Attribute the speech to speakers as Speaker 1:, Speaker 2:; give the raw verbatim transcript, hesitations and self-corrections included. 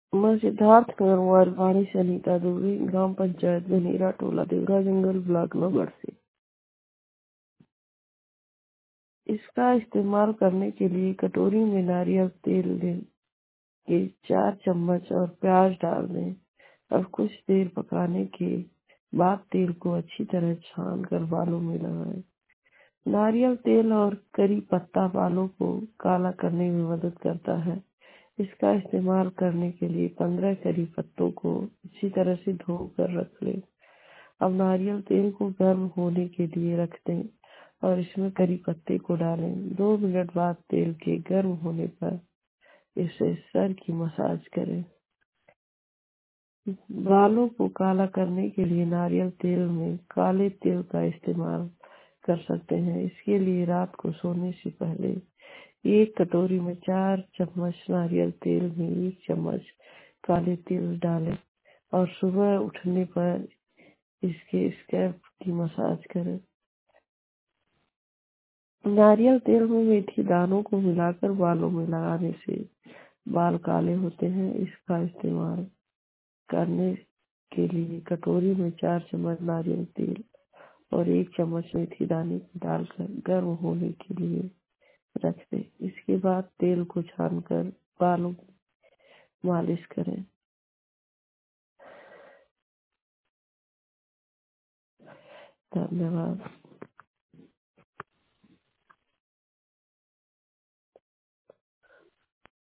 Speaker 1: मैं सिद्धार्थ नगर मोबाइल वाणी से अनीता दुबे, ग्राम पंचायत गनेरा, टोला देवरा जंगल, ब्लॉक नगर से। इसका इस्तेमाल करने के लिए कटोरी में नारियल तेल लें के चार चम्मच और प्याज डाल दें और कुछ देर पकाने के बाद तेल को अच्छी तरह छान कर बालों में लगाएं। नारियल तेल और करी पत्ता बालों को काला करने में मदद करता है। इसका इस्तेमाल करने के लिए पंद्रह करी पत्तों को अच्छी तरह से धोकर रख लें। अब नारियल तेल को गर्म होने के लिए रख दें और इसमें करी पत्ते को डालें। दो मिनट बाद तेल के गर्म होने पर इसे सर की मसाज करें। बालों को काला करने के लिए नारियल तेल में काले तिल का इस्तेमाल कर सकते हैं। इसके लिए रात को सोने से पहले एक कटोरी में चार चम्मच नारियल तेल में एक चम्मच काले तिल डालें और सुबह उठने पर इसके स्कैल्प की मसाज करें। नारियल तेल में मेथी दानों को मिलाकर बालों में लगाने से बाल काले होते हैं। इसका इस्तेमाल करने के लिए कटोरी में चार चम्मच नारियल तेल और एक चम्मच मेथी दाने डालकर गर्म होने के लिए रख दें। इसके बाद तेल को छानकर बालों की मालिश करें। धन्यवाद।